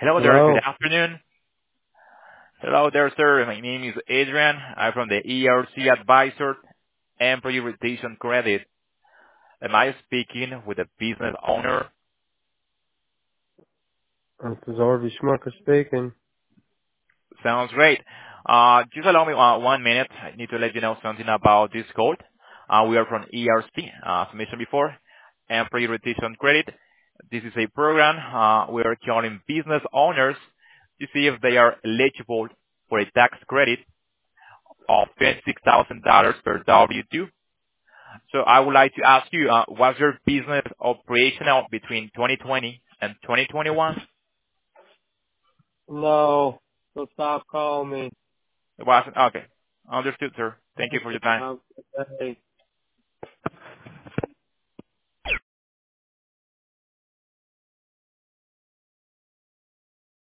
Hello there. Good Hello. afternoon. Hello there, sir. My name is Adrian. I'm from the ERC Advisor Employee Retention Credit. Am I speaking with a business owner? This is Orby Schmucker speaking. Sounds great. Just allow me 1 minute. I need to let you know something about this code. We are from ERC, as mentioned before, Employee Retention Credit. This is a program we are calling business owners to see if they are eligible for a tax credit of $26,000 per W-2. So I would like to ask you, was your business operational between 2020 and 2021? No. So stop calling me. It wasn't? Okay. Understood, sir. Thank you for your time. Have a good day.